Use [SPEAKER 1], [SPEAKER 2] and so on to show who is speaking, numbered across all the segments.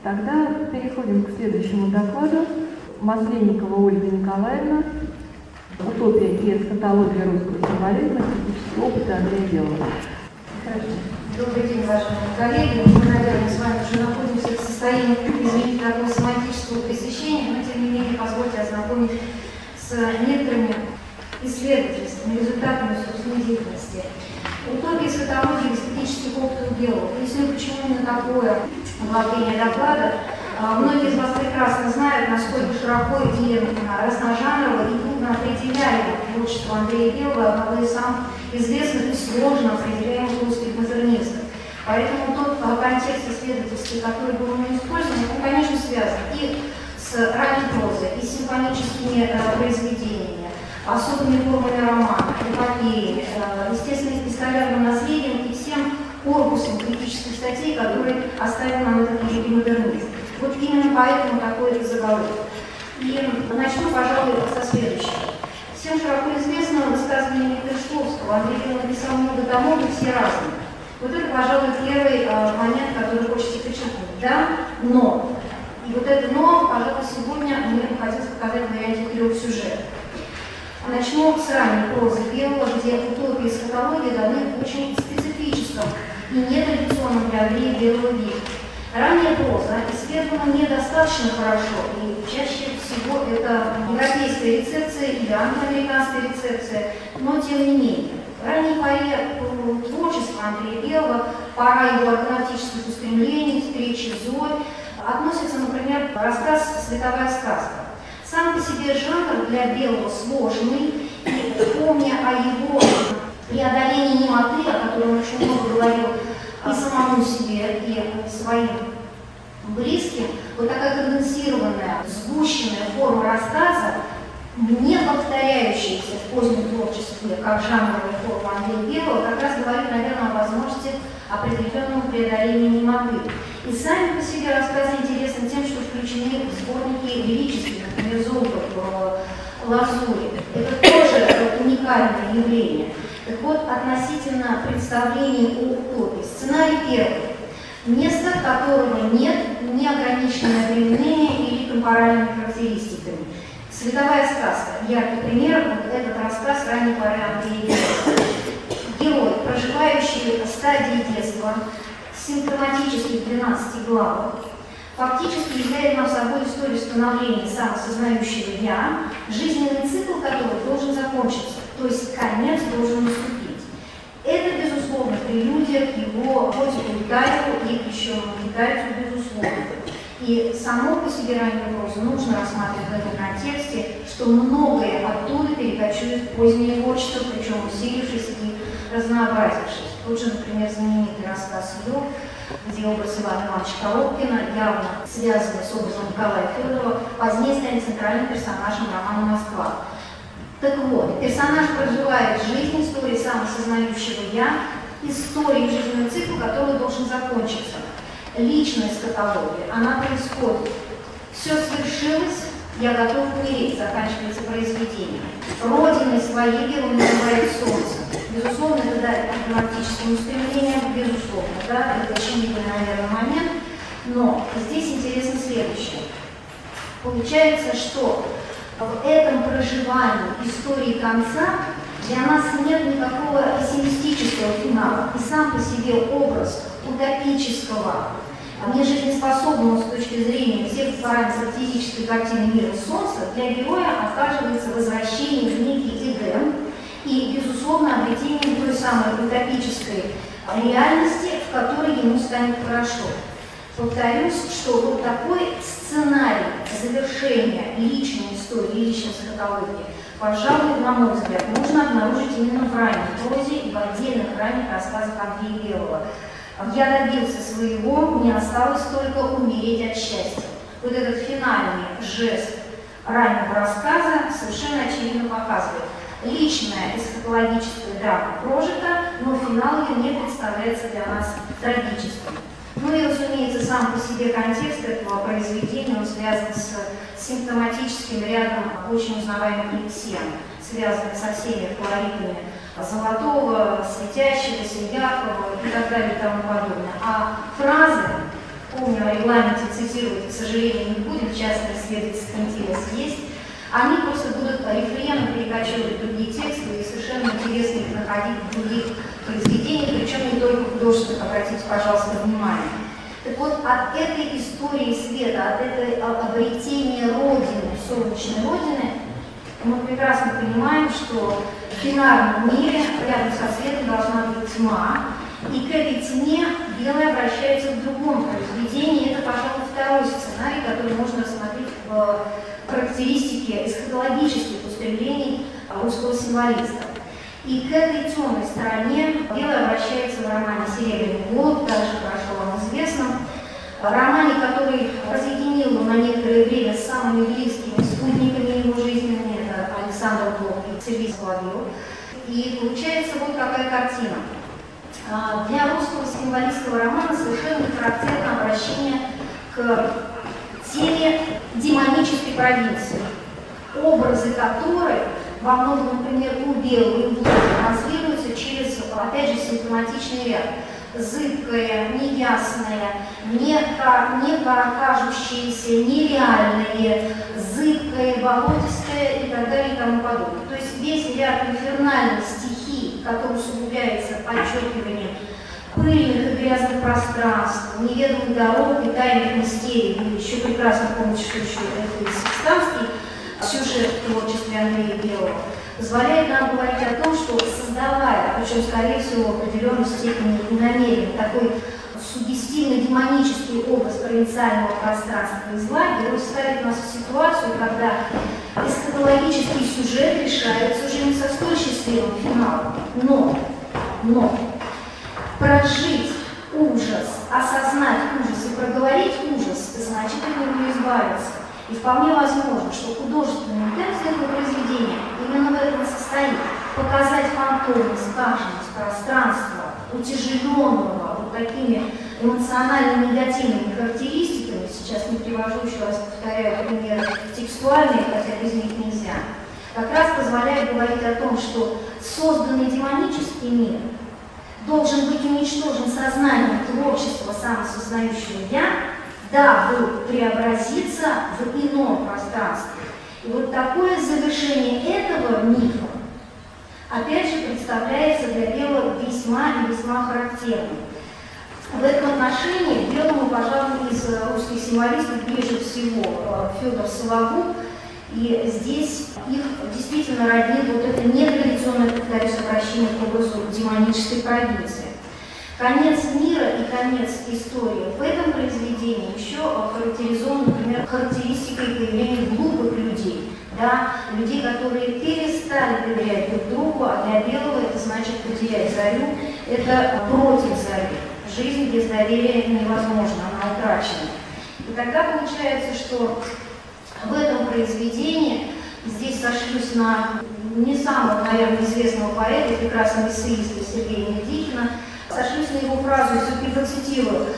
[SPEAKER 1] Тогда переходим к следующему докладу. Масленникова Ольга Николаевна. Утопия и эсхатология русского символизма. Критический опыт Андрея Белого.
[SPEAKER 2] Добрый день, уважаемые коллеги. Мы, наверное, с вами уже находимся в состоянии, извините, такого семантического пресыщения, но, тем не менее, позвольте ознакомить с некоторыми исследовательскими результатами собственной деятельности. Утопия эсхатологии эстетических опытов Белого. Поясню, почему именно такое оглавление доклада. Многие из вас прекрасно знают, насколько широко и разножанрово и трудно определяемо творчество Андрея Белого, одного из самых известных и сложно определяемых русских модернистов. Поэтому тот контекст исследовательский, который был у него использован, он, конечно, связан и с ранней прозой, и с симфоническими произведениями, особыми формами романа, эпопеями, естественно, с пистолярным наследием и всем корпусом критических статей, которые оставил нам этот великий модернист. Вот именно поэтому такой заголовок. И начну, пожалуй, со следующего. Всем широко известного высказывания Миклешковского. Андрей Белый написал много томов, и все разные. Вот это, пожалуй, первый момент, который хочется подчеркнуть. Да, но. И вот это но, пожалуй, сегодня мне бы хотелось показать в варианте 3 сюжетов. Начну с ранней прозы Белого, где утопия и эсхатология даны в очень специфическом и нетрадиционном для Андрея Белого виде. Ранняя проза исследована недостаточно хорошо, и чаще всего это европейская рецепция или англо-американская рецепция, но тем не менее. В ранней поре творчества Андрея Белого, пора его аргонавтических устремлений, встречи Зои, относится, например, рассказ «Световая сказка». Сам по себе жанр для Белого сложный, и помня о его преодолении немоты, о котором он очень много говорил, и самому себе, и своим близким, вот такая конденсированная, сгущенная форма рассказа, не повторяющаяся в позднем творчестве, как жанровая форма Андрея Белого, как раз говорит, наверное, о возможности определенного преодоления немоты. И сами по себе рассказы интересны тем, что включены в сборники лирические, например, «Золото в лазури». Это тоже уникальное явление. Так вот, относительно представлений о утопии. Сценарий первый. Место, которого нет, неограниченное временными или темпоральными характеристиками. «Световая сказка». Яркий пример, вот этот рассказ ранней поры Андрея Белого. Герой, проживающий стадии детства, симптоматически в 12 главах, фактически являет нам собой историю становления самосознающего «я», жизненный цикл которого должен закончиться, то есть конец должен наступить. Это, безусловно, прелюдия к его готику Гайку и к еще Гайку, безусловно. И само по себе раннюю прозу нужно рассматривать в этом контексте, что многое оттуда перекочует в позднее творчество, причем усилившись и разнообразившись. Тот же, например, знаменитый рассказ «Лёв», где образ Ивана Ивановича Коробкина, явно связанный с образом Николая Федорова, позднее станет центральным персонажем романа «Москва». Так вот, персонаж проживает жизнь, истории самосознающего «я», истории жизненного цикла, который должен закончиться. Личная эсхатология, она происходит. Все свершилось, я готов умереть, заканчивается произведение. Родиной своей он называет солнце. Безусловно, это дает романтическим устремлениям, безусловно, да, это очевидный, наверное, момент. Но здесь интересно следующее. Получается, что в этом проживании истории конца для нас нет никакого пессимистического финала. И сам по себе образ утопического, нежизнеспособного с точки зрения всех параметров физической картины мира Солнца для героя оказывается возвращение в некий Эдем и, безусловно, обретение той самой утопической реальности, в которой ему станет хорошо. Повторюсь, что вот такой сценарий завершения личной истории, личной эсхатологии, пожалуй, на мой взгляд, можно обнаружить именно в ранней прозе и в отдельных ранних рассказах Андрея Белого. Я добился своего, мне осталось только умереть от счастья. Вот этот финальный жест раннего рассказа совершенно очевидно показывает. Личная эсхатологическая драма прожита, но финал ее не представляется для нас трагическим. Ну и, разумеется, сам по себе контекст этого произведения, он связан с симптоматическим рядом очень узнаваемых лексем, связанных со всеми колоритами Золотого, светящегося, яркого и так далее и тому подобное. А фразы, помню о регламенте цитировать, к сожалению, не будем, частный исследовательский интерес есть, они просто будут рефреном перекачивать другие тексты и совершенно интересно их находить в других произведениях, причем не только художественных, обратите, пожалуйста, внимание. Так вот, от этой истории света, от этой обретения Родины, солнечной Родины, мы прекрасно понимаем, что в бинарном мире рядом со светом должна быть тьма, и к этой тьме белое обращается в другом произведении. Это, пожалуй, второй сценарий, который можно рассмотреть в характеристике эсхатологических устремлений русского символиста. И к этой темной стороне белое обращается в романе «Серебряный голубь», также хорошо вам известном, романе, который разъединил его на некоторое время с самыми близкими спутниками его жизненными, это Александр Блок и Сергей Соловьев. И получается вот какая картина. Для русского символистского романа совершенно не характерно обращение к теме демонической провинции, образы которой во многом, например, у Белого и Блока транслируются через, опять же, симптоматичный ряд. Зыбкое, неясное, не кажущееся, нереальное, зыбкое, болотистое и так далее и тому подобное. То есть весь ряд инфернальных стихий, который усугубляется подчеркиванием пыльных и грязных пространств, неведомых дорог и тайных мистерий. Вы еще прекрасно помните, что еще это секстанский сюжет в творчестве Андрея Белого, позволяет нам говорить о том, что создавая, причем, скорее всего, в определенной степени и намеренно, такой суггестивно-демонический образ провинциального пространства и зла, герой ставит нас в ситуацию, когда эсхатологический сюжет решается уже не со столь счастливым финалом, но прожить ужас, осознать ужас и проговорить ужас, значит от него избавиться. И вполне возможно, что художественный текст этого произведения именно в этом состоит. Показать фантомность, скаженность пространства, утяжеленного вот такими эмоционально негативными характеристиками, сейчас не привожу, еще раз повторяю, примеры текстуальные, хотя без них нельзя, как раз позволяет говорить о том, что созданный демонический мир должен быть уничтожен сознанием творчества самосознающего «я», дабы преобразиться в ином пространстве. И вот такое завершение этого мифа, опять же, представляется для Белого весьма и весьма характерным. В этом отношении Белому, пожалуй, из русских символистов ближе всего Федор Сологуб, и здесь их действительно роднит вот это нетрадиционное, повторюсь, обращение к образу демонической провинции. Конец мира и конец истории в этом произведении еще характеризован, например, характеристикой появления глупых людей, да, людей, которые перестали доверять друг другу, а для Белого это значит потерять зарю, это против зари. Жизнь без доверия невозможна, она утрачена. И тогда получается, что в этом произведении, здесь сошлюсь на не самого, наверное, известного поэта, прекрасного эссеиста Сергея Медихина, сошлюсь на его фразу, и все-таки процитирую.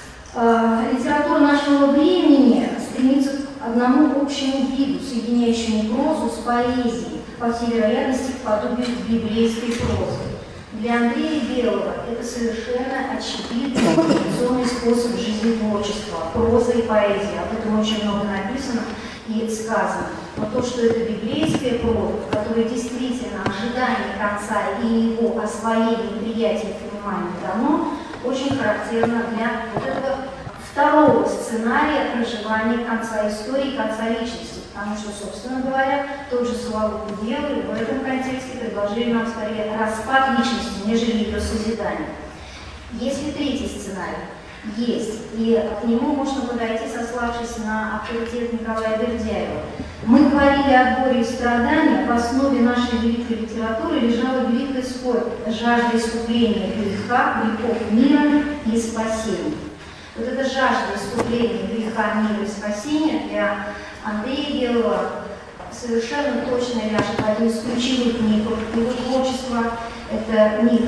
[SPEAKER 2] Литература нашего времени стремится к одному общему виду, соединяющему прозу с поэзией, по всей вероятности, к подобию библейской прозы. Для Андрея Белого это совершенно очевидный традиционный способ жизни творчества, проза и поэзия. Об этом очень много написано и сказано. Но то, что это библейская проза, в которой действительно ожидание конца и его освоение, приятие, понимание дано, очень характерно для вот этого второго сценария проживания конца истории, конца личности. Потому что, собственно говоря, тот же Сологуб и Белый в этом контексте предложили нам скорее распад личности, нежели ее созидание. Есть ли третий сценарий? Есть. И к нему можно подойти, сославшись на авторитет Николая Бердяева. Мы говорили о горе и страдании, в основе нашей великой литературы лежала великая скорбь, жажда искупления греха, грехов мира и спасения. Вот эта жажда искупления греха, мира и спасения для Андрея Белого совершенно точно ляжет в один из ключевых мифов его творчества. Это миф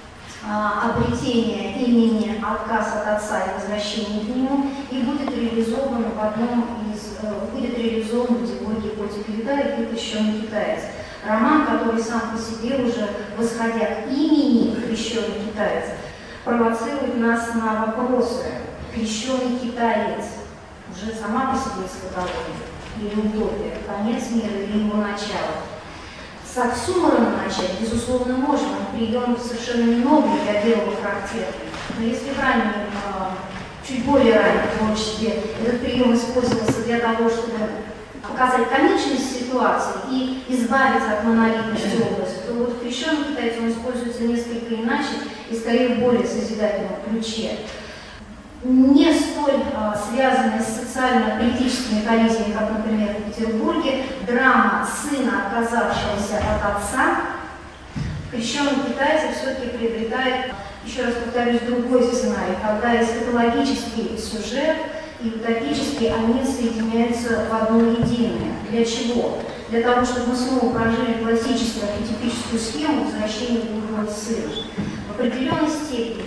[SPEAKER 2] обретения имени, отказ от отца и возвращение к нему, и будет реализован будет реализован в диалоге «Котик и Виталий» и «Крещеный китаец». Роман, который сам по себе уже, восходя к имени «Крещеный китаец», провоцирует нас на вопросы. крещеный китаец, уже сама по себе эсхатология или утопия, конец мира или его начало. С оксюморона начать, безусловно, можно, прием совершенно не новый для белого характерный. Но если в раннем, чуть более раннем творчестве этот прием использовался для того, чтобы показать комичность ситуации и избавиться от монолитности образа, то вот в крещеном китайце он используется несколько иначе и скорее в более созидательном ключе. Не столь связанная с социально-политическими коллизиями, как, например, в Петербурге, драма сына, отказавшегося от отца, в крещеном китайце все-таки приобретает, еще раз повторюсь, другой сценарий, когда эсхатологический сюжет и утопический, они соединяются в одно единое. Для чего? Для того, чтобы мы снова прожили классическую архетипическую схему возвращения блудного сына. В определенной степени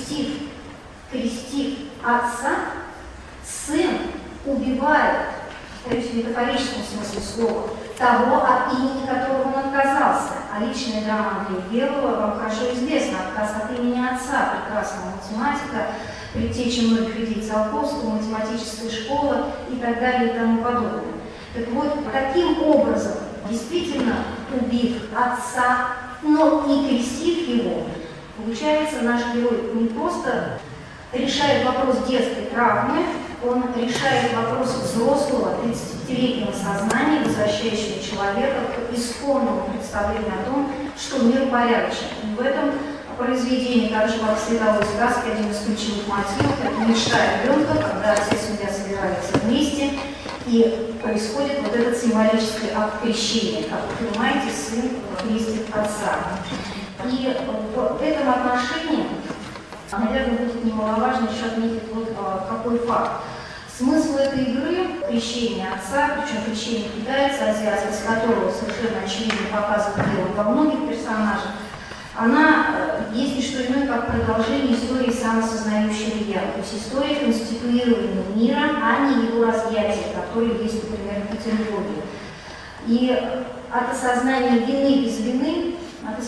[SPEAKER 2] крестив отца, сын убивает, повторюсь, в метафорическом смысле слова, того, от имени которого он отказался. А личная драма Андрея Белого вам хорошо известна. Отказ от имени отца, прекрасного математика, предтечи многих людей Циолковского, математическая школа и так далее и тому подобное. Так вот, таким образом, действительно убив отца, но и крестив его, получается, наш герой не просто решает вопрос детской травмы, он решает вопрос взрослого 35-летнего сознания, возвращающего человека к исконному представлению о том, что мир порядочен. И в этом произведении, так же как в световой сказке, один из ключевых мотивов – это мечта ребенка, когда отец и семья собираются вместе, и происходит вот этот символический акт крещения. Как вы понимаете, сын крестит отца. И в этом отношении, наверное, будет немаловажно еще отметить вот какой факт. Смысл этой игры – крещение отца, причем крещение китайца, азиатского, с которого совершенно очевидно показывает дело во многих персонажах, она есть не что иное, как продолжение истории самосознающего «я», то есть история конституирования мира, а не его разъятия, которые есть, например, в Петербурге. И от осознания вины без вины,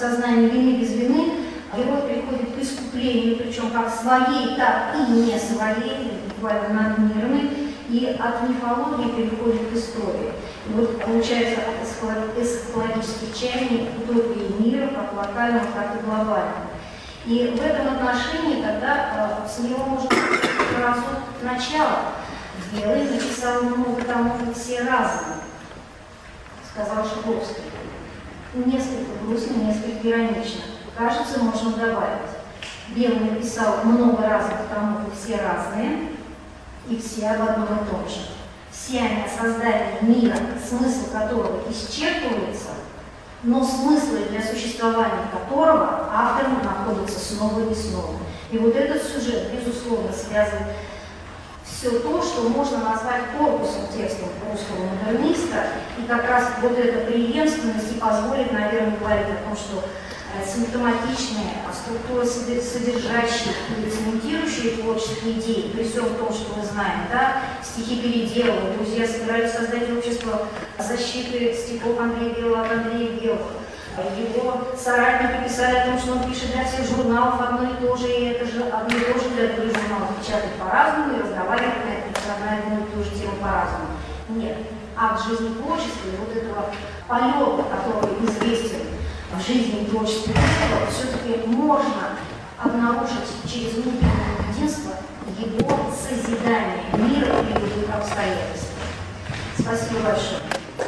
[SPEAKER 2] герой приходит к искуплению, причем как своей, так и не своей, буквально надмирной, и от мифологии переходит к истории. И вот получается от эсхатологических чаяний утопии мира, как локального, так и глобального. И в этом отношении тогда с него можно сразу начало. Белый написал много томов, и все разные, сказал Шкловский. Несколько грустно, несколько иронично. Кажется, можно добавить. Белый написал много разных томов, и все разные, и все об одном и том же. Все они о создании мира, смысл которого исчерпывается, но смыслы для существования которого автором находится снова и снова. И вот этот сюжет, безусловно, связывает все то, что можно назвать корпусом текстов русского модерниста, и как раз вот эта преемственность и позволит, наверное, говорить о том, что симптоматичная структура содержащих и цементирующих творческие идеи, при всем том, что мы знаем, да, стихи Переделова, друзья собирались создать общество защиты стихов Андрея Белого от Андрея Белого. Его соратники писали о том, что он пишет для всех журналов одно и то же, и это же одно и то же для других журналов печатать по-разному и разговаривать на одну и ту же тему по-разному. Нет, акт жизни творчества и вот этого полета, который известен в жизни и творчестве, все-таки можно обнаружить через внутреннее единство его созидание мира при любых обстоятельствах. Спасибо большое.